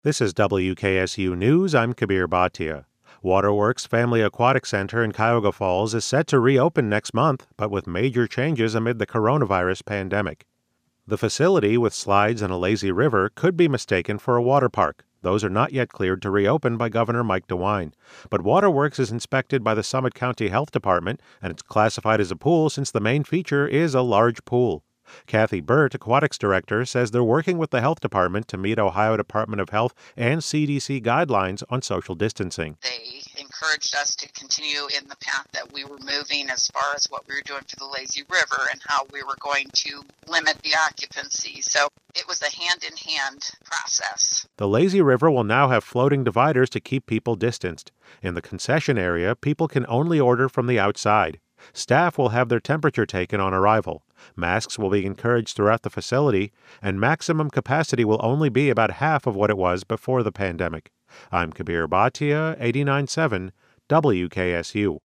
This is WKSU News. I'm Kabir Bhatia. Waterworks Family Aquatic Center in Cuyahoga Falls is set to reopen next month, but with major changes amid the coronavirus pandemic. The facility, with slides and a lazy river, could be mistaken for a water park. Those are not yet cleared to reopen by Governor Mike DeWine. But Waterworks is inspected by the Summit County Health Department, and it's classified as a pool since the main feature is a large pool. Kathy Burt, Aquatics Director, says they're working with the Health Department to meet Ohio Department of Health and CDC guidelines on social distancing. They encouraged us to continue in the path that we were moving as far as what we were doing for the lazy river and how we were going to limit the occupancy. So it was a hand-in-hand process. The lazy river will now have floating dividers to keep people distanced. In the concession area, people can only order from the outside. Staff will have their temperature taken on arrival. Masks will be encouraged throughout the facility, and maximum capacity will only be about half of what it was before the pandemic. I'm Kabir Bhatia, 89.7 WKSU.